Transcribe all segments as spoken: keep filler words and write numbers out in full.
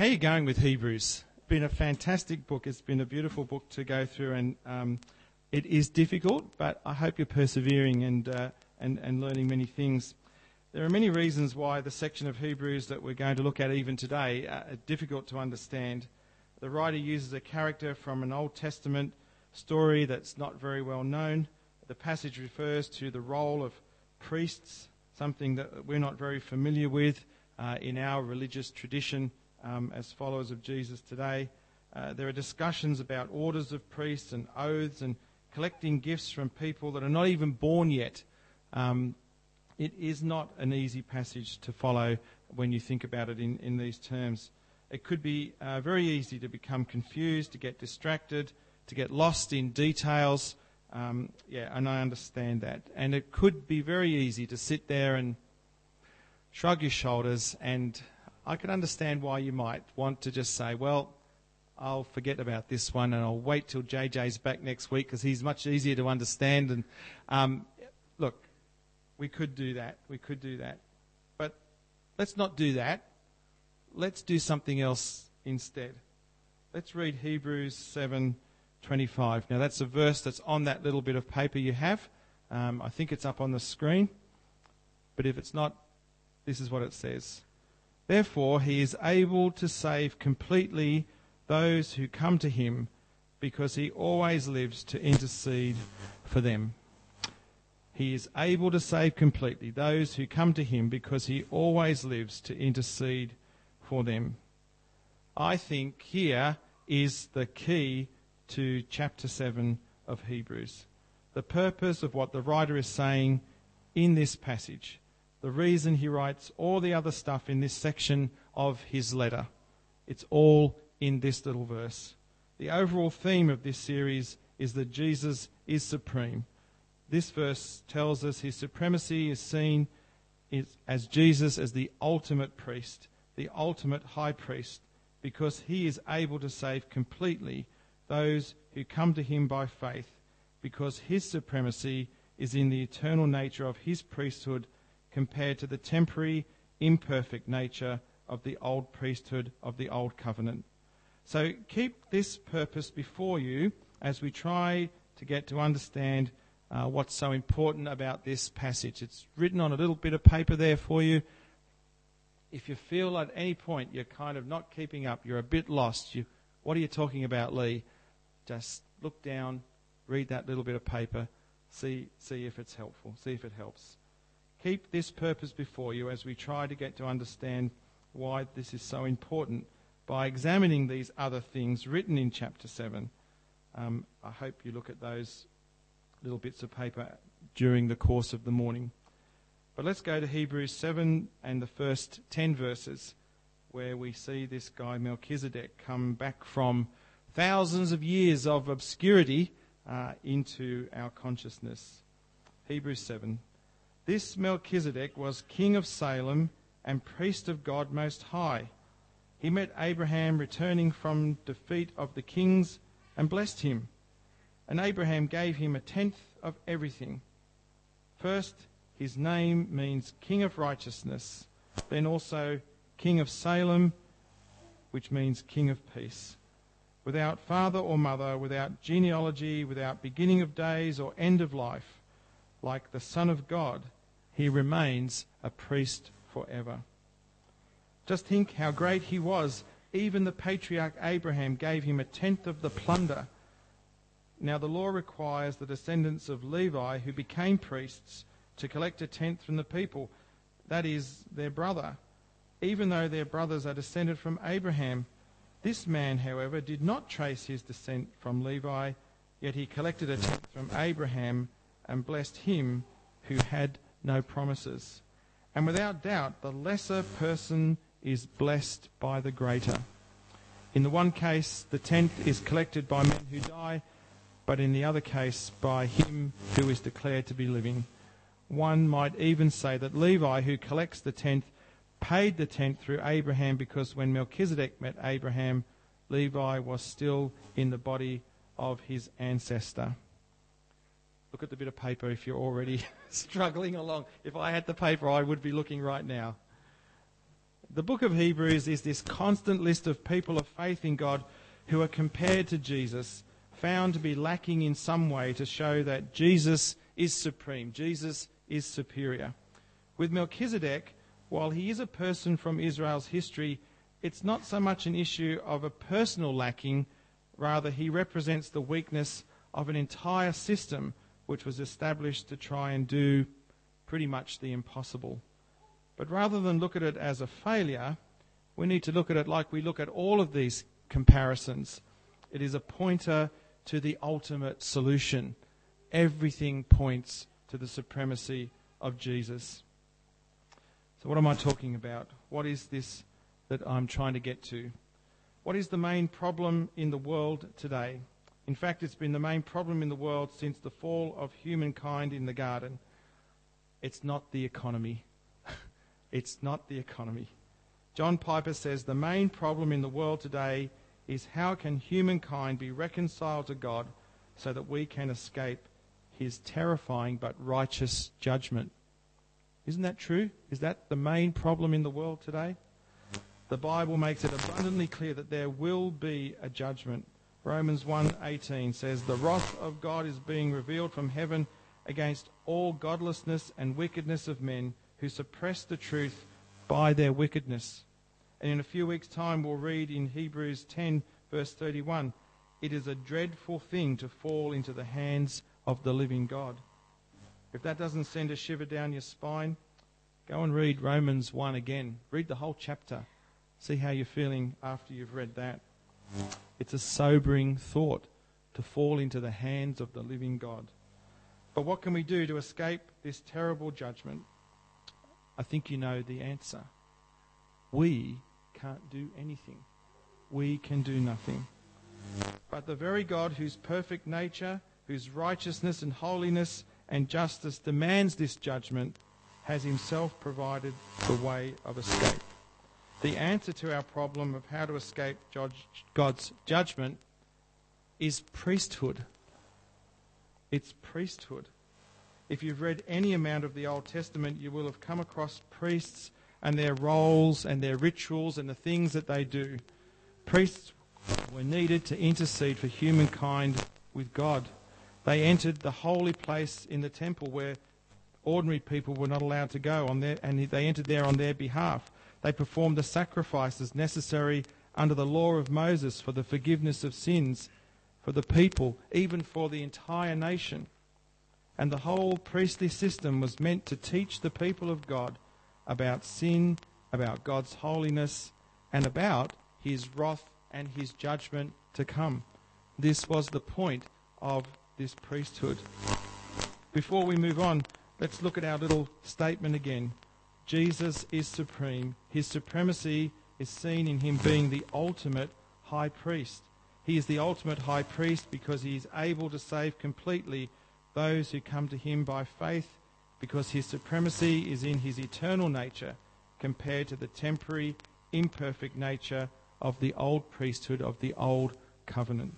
you going with Hebrews? It's been a fantastic book. It's been a beautiful book to go through, and um, it is difficult, but I hope you're persevering and, uh, and, and learning many things. There are many reasons why the section of Hebrews that we're going to look at even today are difficult to understand. The writer uses a character from an Old Testament story that's not very well known. The passage refers to the role of priests, something that we're not very familiar with uh, in our religious tradition um, as followers of Jesus today. Uh, there are discussions about orders of priests and oaths and collecting gifts from people that are not even born yet. Um, it is not an easy passage to follow when you think about it in, in these terms. It could be uh, very easy to become confused, to get distracted, to get lost in details. Um, yeah, and I understand that. And it could be very easy to sit there and shrug your shoulders, and I can understand why you might want to just say, well, I'll forget about this one and I'll wait till J J's back next week because he's much easier to understand. And um, look, we could do that. We could do that. But let's not do that. Let's do something else instead. Let's read Hebrews seven twenty-five. Now, that's a verse that's on that little bit of paper you have. Um, I think it's up on the screen. But if it's not, this is what it says. Therefore, he is able to save completely those who come to him, because he always lives to intercede for them. He is able to save completely those who come to him, because he always lives to intercede for them. I think here is the key to chapter seven of Hebrews. The purpose of what the writer is saying in this passage. The reason he writes all the other stuff in this section of his letter. It's all in this little verse. The overall theme of this series is that Jesus is supreme. This verse tells us his supremacy is seen as Jesus as the ultimate priest, the ultimate high priest, because he is able to save completely those who come to him by faith, because his supremacy is in the eternal nature of his priesthood compared to the temporary, imperfect nature of the old priesthood of the old covenant. So keep this purpose before you as we try to get to understand uh, what's so important about this passage. It's written on a little bit of paper there for you. If you feel at any point you're kind of not keeping up, you're a bit lost, you, what are you talking about, Lee? Just look down, read that little bit of paper, see see if it's helpful, see if it helps. Keep this purpose before you as we try to get to understand why this is so important by examining these other things written in chapter seven. Um, I hope you look at those little bits of paper during the course of the morning. But let's go to Hebrews seven and the first ten verses, where we see this guy Melchizedek come back from thousands of years of obscurity uh, into our consciousness. Hebrews seven. This Melchizedek was king of Salem and priest of God Most High. He met Abraham returning from defeat of the kings and blessed him. And Abraham gave him a tenth of everything. First, his name means King of Righteousness, then also King of Salem, which means King of Peace. Without father or mother, without genealogy, without beginning of days or end of life, like the Son of God, he remains a priest forever. Just think how great he was. Even the patriarch Abraham gave him a tenth of the plunder. Now the law requires the descendants of Levi who became priests to collect a tenth from the people, that is, their brother, even though their brothers are descended from Abraham. This man, however, did not trace his descent from Levi, yet he collected a tenth from Abraham and blessed him who had no promises. And without doubt, the lesser person is blessed by the greater. In the one case, the tenth is collected by men who die, but in the other case, by him who is declared to be living. One might even say that Levi, who collects the tenth, paid the tenth through Abraham, because when Melchizedek met Abraham, Levi was still in the body of his ancestor. Look at the bit of paper if you're already struggling along. If I had the paper, I would be looking right now. The book of Hebrews is this constant list of people of faith in God who are compared to Jesus, found to be lacking in some way to show that Jesus is supreme, Jesus is superior. With Melchizedek, while he is a person from Israel's history, it's not so much an issue of a personal lacking, rather he represents the weakness of an entire system which was established to try and do pretty much the impossible. But rather than look at it as a failure, we need to look at it like we look at all of these comparisons. It is a pointer to the ultimate solution. Everything points to the supremacy of Jesus. So what am I talking about? What is this that I'm trying to get to? What is the main problem in the world today? In fact, it's been the main problem in the world since the fall of humankind in the garden. It's not the economy. It's not the economy. John Piper says the main problem in the world today is how can humankind be reconciled to God so that we can escape his terrifying but righteous judgment. Isn't that true? Is that the main problem in the world today? The Bible makes it abundantly clear that there will be a judgment. Romans one eighteen says, "The wrath of God is being revealed from heaven against all godlessness and wickedness of men who suppress the truth by their wickedness." And in a few weeks' time we'll read in Hebrews ten verse thirty-one, "It is a dreadful thing to fall into the hands of the living God." If that doesn't send a shiver down your spine, go and read Romans one again. Read the whole chapter. See how you're feeling after you've read that. It's a sobering thought to fall into the hands of the living God. But what can we do to escape this terrible judgment? I think you know the answer. We can't do anything. We can do nothing. But the very God whose perfect nature, whose righteousness and holiness and justice demands this judgment, has himself provided the way of escape. The answer to our problem of how to escape God's judgment is priesthood. It's priesthood. If you've read any amount of the Old Testament, you will have come across priests and their roles and their rituals and the things that they do. Priests were needed to intercede for humankind with God. They entered the holy place in the temple where ordinary people were not allowed to go, on their, and they entered there on their behalf. They performed the sacrifices necessary under the law of Moses for the forgiveness of sins for the people, even for the entire nation. And the whole priestly system was meant to teach the people of God about sin, about God's holiness, and about his wrath and his judgment to come. This was the point of this priesthood. Before we move on, let's look at our little statement again. Jesus is supreme. His supremacy is seen in him being the ultimate high priest. He is the ultimate high priest because he is able to save completely those who come to him by faith, because his supremacy is in his eternal nature compared to the temporary, imperfect nature of the old priesthood of the old covenant.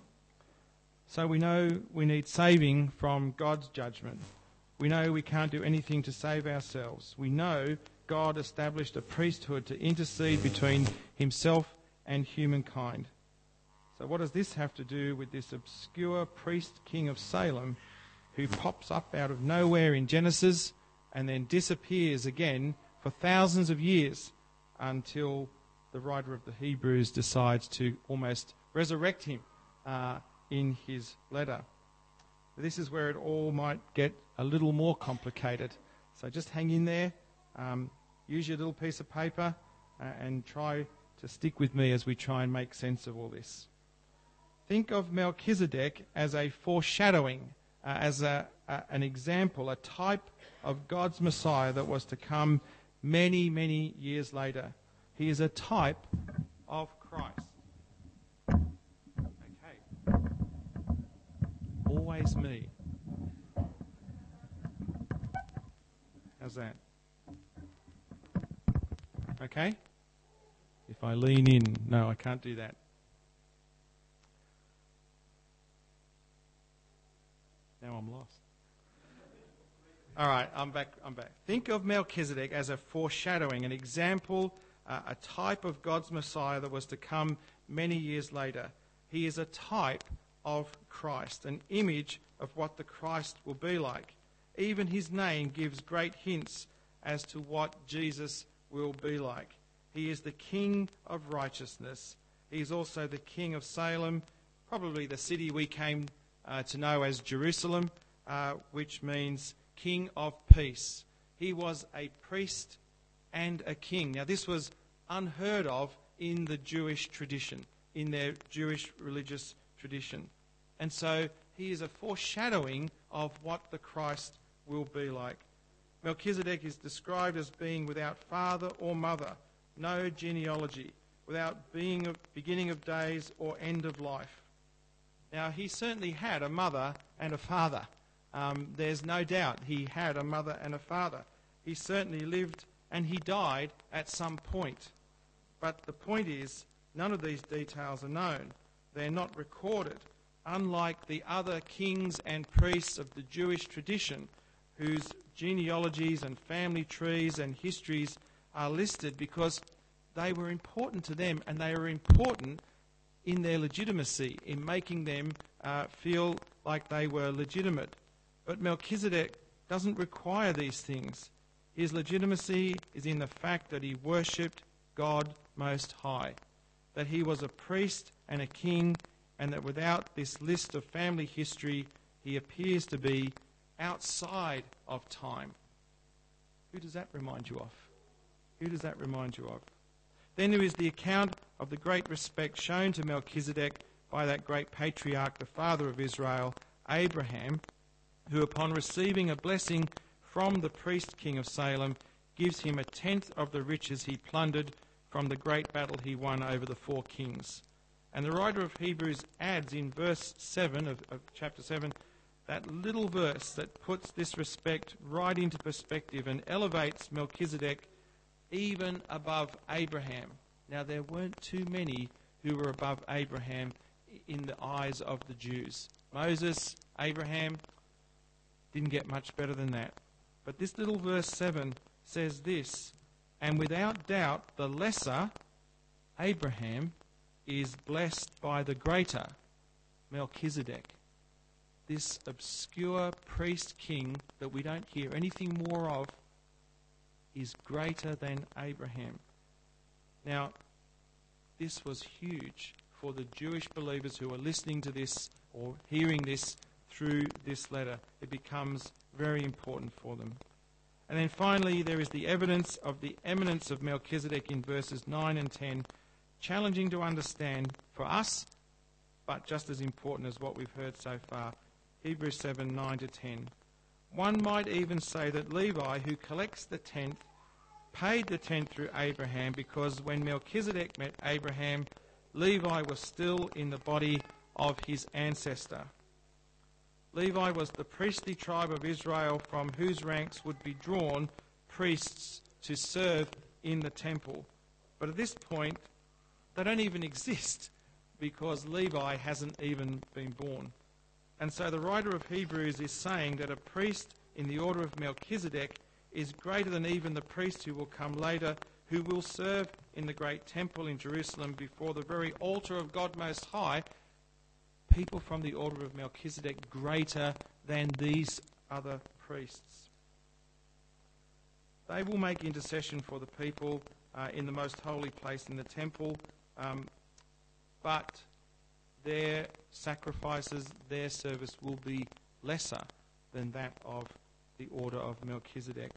So we know we need saving from God's judgment. We know we can't do anything to save ourselves. We know God established a priesthood to intercede between himself and humankind. So what does this have to do with this obscure priest king of Salem who pops up out of nowhere in Genesis and then disappears again for thousands of years until the writer of the Hebrews decides to almost resurrect him uh, in his letter? This is where it all might get a little more complicated. So just hang in there, um, use your little piece of paper uh, and try to stick with me as we try and make sense of all this. Think of Melchizedek as a foreshadowing, uh, as a, a, an example, a type of God's Messiah that was to come many, many years later. He is a type of Christ. Okay. Always me. How's that? Okay? If I lean in. No, I can't do that. Now I'm lost. All right, I'm back. I'm back. Think of Melchizedek as a foreshadowing, an example, uh, a type of God's Messiah that was to come many years later. He is a type of Christ, an image of what the Christ will be like. Even his name gives great hints as to what Jesus will be like. He is the King of righteousness. He is also the King of Salem, probably the city we came uh, to know as Jerusalem, uh, which means King of Peace. He was a priest and a king. Now, this was unheard of in the Jewish tradition, in their Jewish religious tradition. And so he is a foreshadowing of what the Christ will be like. Melchizedek is described as being without father or mother, no genealogy, without being of beginning of days or end of life. Now, he certainly had a mother and a father. Um, there's no doubt he had a mother and a father. He certainly lived and he died at some point. But the point is, none of these details are known. They're not recorded, unlike the other kings and priests of the Jewish tradition, whose genealogies and family trees and histories are listed because they were important to them, and they were important in their legitimacy, in making them uh, feel like they were legitimate. But Melchizedek doesn't require these things. His legitimacy is in the fact that he worshipped God Most High, that he was a priest and a king, and that without this list of family history, he appears to be outside of time. Who does that remind you of? Who does that remind you of? Then there is the account of the great respect shown to Melchizedek by that great patriarch, the father of Israel, Abraham, who upon receiving a blessing from the priest king of Salem, gives him a tenth of the riches he plundered from the great battle he won over the four kings. And the writer of Hebrews adds in verse seven of, of chapter seven, that little verse that puts this respect right into perspective and elevates Melchizedek even above Abraham. Now, there weren't too many who were above Abraham in the eyes of the Jews. Moses, Abraham, didn't get much better than that. But this little verse seven says this, and without doubt the lesser, Abraham, is blessed by the greater, Melchizedek. This obscure priest king that we don't hear anything more of is greater than Abraham. Now, this was huge for the Jewish believers who are listening to this or hearing this through this letter. It becomes very important for them. And then finally, there is the evidence of the eminence of Melchizedek in verses nine and ten, challenging to understand for us, but just as important as what we've heard so far. Hebrews seven, nine to ten. One might even say that Levi, who collects the tenth, paid the tenth through Abraham, because when Melchizedek met Abraham, Levi was still in the body of his ancestor. Levi was the priestly tribe of Israel from whose ranks would be drawn priests to serve in the temple. But at this point, they don't even exist because Levi hasn't even been born. And so the writer of Hebrews is saying that a priest in the order of Melchizedek is greater than even the priest who will come later, who will serve in the great temple in Jerusalem before the very altar of God Most High. People from the order of Melchizedek greater than these other priests. They will make intercession for the people uh, in the most holy place in the temple, um, but their sacrifices, their service will be lesser than that of the order of Melchizedek.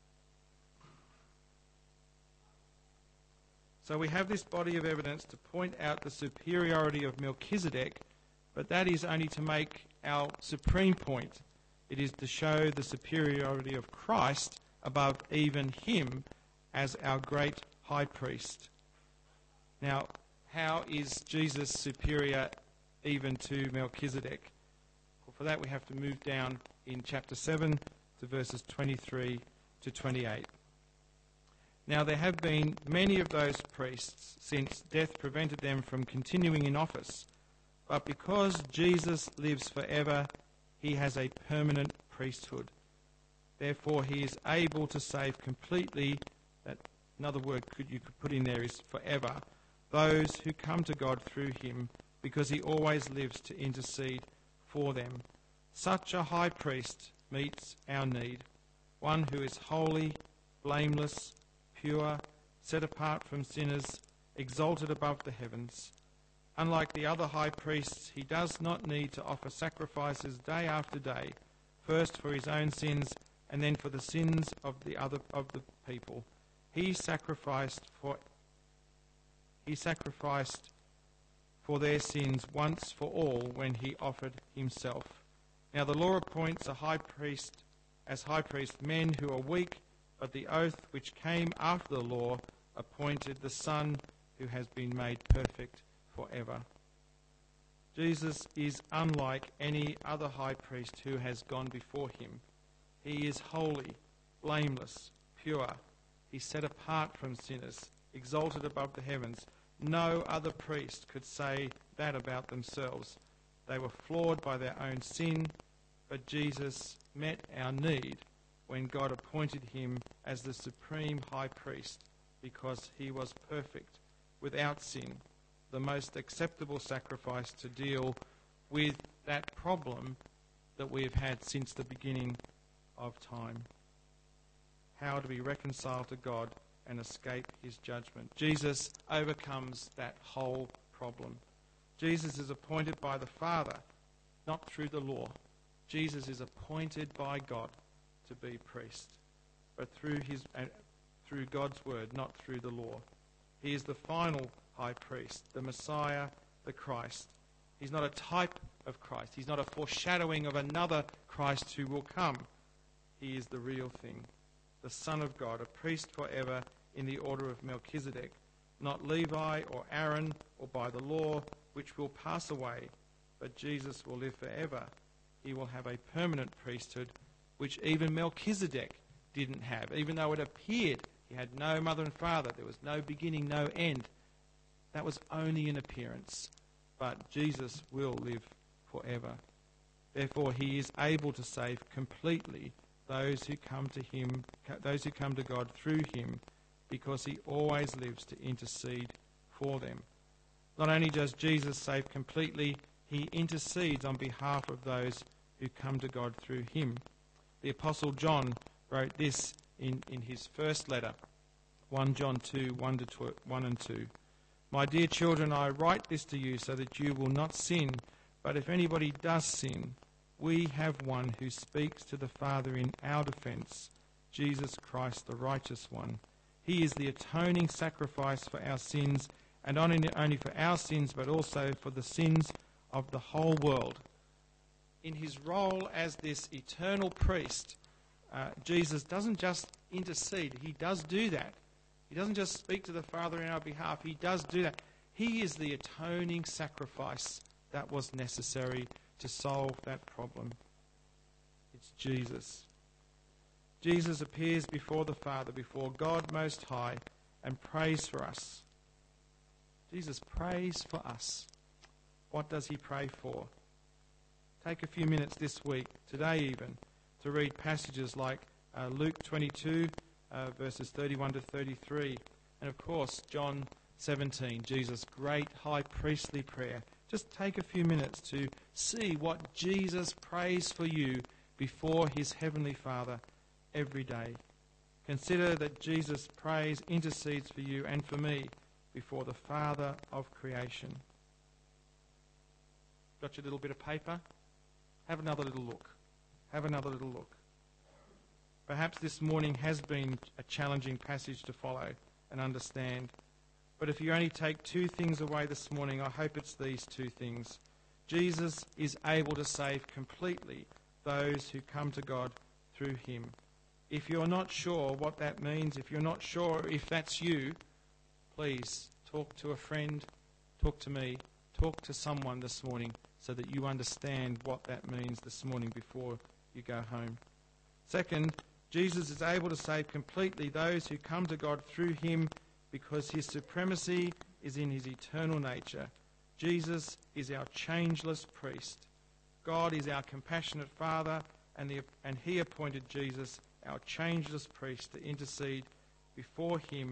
So we have this body of evidence to point out the superiority of Melchizedek, but that is only to make our supreme point. It is to show the superiority of Christ above even him as our great high priest. Now, how is Jesus superior even to Melchizedek? Well, for that we have to move down in chapter seven to verses twenty-three to twenty-eight. Now there have been many of those priests since death prevented them from continuing in office. But because Jesus lives forever, he has a permanent priesthood. Therefore he is able to save completely, that another word could you could put in there is forever, those who come to God through him, because he always lives to intercede for them. Such a high priest meets our need, one who is holy, blameless, pure, set apart from sinners, exalted above the heavens. Unlike the other high priests, he does not need to offer sacrifices day after day, first for his own sins and then for the sins of the other of the people. He sacrificed for he sacrificed for their sins once for all when he offered himself. Now the law appoints a high priest as high priest men who are weak, but the oath which came after the law appointed the Son who has been made perfect forever. Jesus is unlike any other high priest who has gone before him. He is holy, blameless, pure. He's set apart from sinners, exalted above the heavens. No other priest could say that about themselves. They were flawed by their own sin, but Jesus met our need when God appointed him as the supreme high priest, because he was perfect, without sin, the most acceptable sacrifice to deal with that problem that we have had since the beginning of time. How to be reconciled to God and escape his judgment. Jesus overcomes that whole problem. Jesus is appointed by the Father, not through the law. Jesus is appointed by God to be priest, but through his uh, through God's word, not through the law. He is the final high priest, the Messiah, the Christ. He's not a type of Christ. He's not a foreshadowing of another Christ who will come. He is the real thing, the Son of God, a priest forever in the order of Melchizedek, not Levi or Aaron or by the law, which will pass away, but Jesus will live forever. He will have a permanent priesthood, which even Melchizedek didn't have. Even though it appeared he had no mother and father, there was no beginning, no end. That was only an appearance. But Jesus will live forever. Therefore, he is able to save completely those who come to him, those who come to God through him, because he always lives to intercede for them. Not only does Jesus save completely, he intercedes on behalf of those who come to God through him. The Apostle John wrote this in, in his first letter, First John two, one and two. My dear children, I write this to you so that you will not sin, but if anybody does sin, we have one who speaks to the Father in our defense, Jesus Christ, the righteous one. He is the atoning sacrifice for our sins, and not only for our sins, but also for the sins of the whole world. In his role as this eternal priest, uh, Jesus doesn't just intercede. He does do that. He doesn't just speak to the Father in our behalf. He does do that. He is the atoning sacrifice that was necessary to solve that problem. It's Jesus. Jesus appears before the Father, before God Most High, and prays for us. Jesus prays for us. What does he pray for? Take a few minutes this week, today even, to read passages like uh, Luke twenty-two, uh, verses thirty-one to thirty-three, and of course John seventeen, Jesus' great high priestly prayer. Just take a few minutes to see what Jesus prays for you before his heavenly Father every day. Consider that Jesus prays, intercedes for you and for me before the Father of creation. Got your little bit of paper? Have another little look. Have another little look. Perhaps this morning has been a challenging passage to follow and understand. But if you only take two things away this morning, I hope it's these two things. Jesus is able to save completely those who come to God through him. If you're not sure what that means, if you're not sure if that's you, please talk to a friend, talk to me, talk to someone this morning so that you understand what that means this morning before you go home. Second, Jesus is able to save completely those who come to God through him because his supremacy is in his eternal nature. Jesus is our changeless priest. God is our compassionate Father, and, the, and he appointed Jesus, our changeless priest, to intercede before him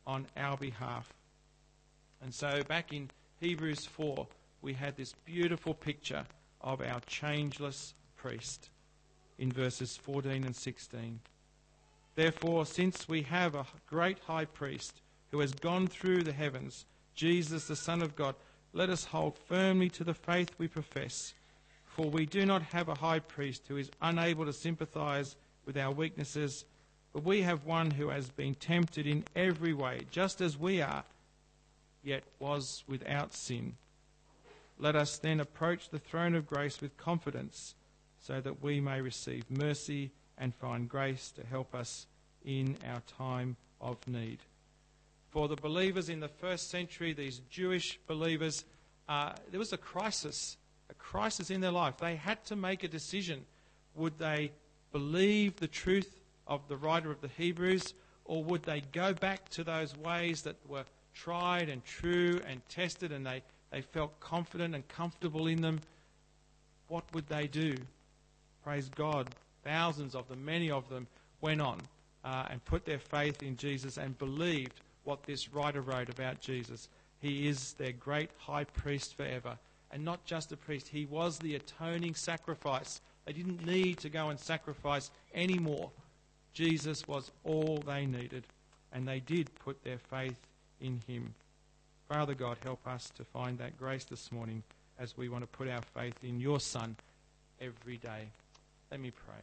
on our behalf. And so back in Hebrews four, we had this beautiful picture of our changeless priest in verses fourteen and sixteen. Therefore, since we have a great high priest who has gone through the heavens, Jesus, the Son of God, let us hold firmly to the faith we profess. For we do not have a high priest who is unable to sympathize with our weaknesses, but we have one who has been tempted in every way, just as we are, yet was without sin. Let us then approach the throne of grace with confidence, so that we may receive mercy and find grace to help us in our time of need. For the believers in the first century, these Jewish believers, uh, there was a crisis, a crisis in their life. They had to make a decision. Would they believe the truth of the writer of the Hebrews, or would they go back to those ways that were tried and true and tested, and they, they felt confident and comfortable in them? What would they do? Praise God. Thousands of them, many of them, went on uh, and put their faith in Jesus and believed what this writer wrote about Jesus. He is their great high priest forever. And not just a priest, he was the atoning sacrifice. They didn't need to go and sacrifice anymore. Jesus was all they needed, and they did put their faith in him. Father God, help us to find that grace this morning as we want to put our faith in your Son every day. Let me pray.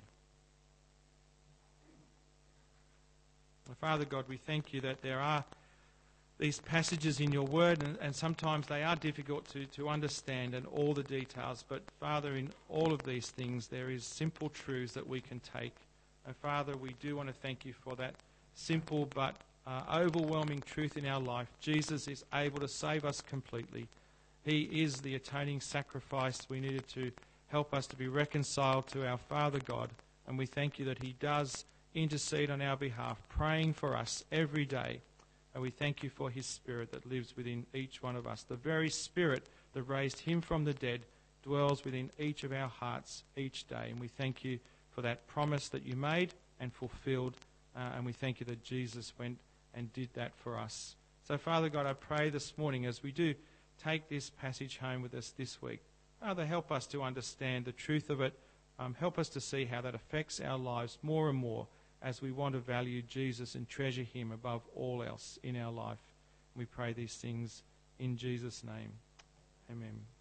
Father God, we thank you that there are these passages in your word, and, and sometimes they are difficult to, to understand and all the details. But Father, in all of these things, there is simple truths that we can take. And Father, we do want to thank you for that simple but uh, overwhelming truth in our life. Jesus is able to save us completely. He is the atoning sacrifice we needed to help us to be reconciled to our Father God. And we thank you that he does intercede on our behalf, praying for us every day. And we thank you for his Spirit that lives within each one of us. The very Spirit that raised him from the dead dwells within each of our hearts each day. And we thank you for that promise that you made and fulfilled. Uh, and we thank you that Jesus went and did that for us. So, Father God, I pray this morning as we do take this passage home with us this week, Father, help us to understand the truth of it. Um, help us to see how that affects our lives more and more as we want to value Jesus and treasure him above all else in our life. We pray these things in Jesus' name. Amen.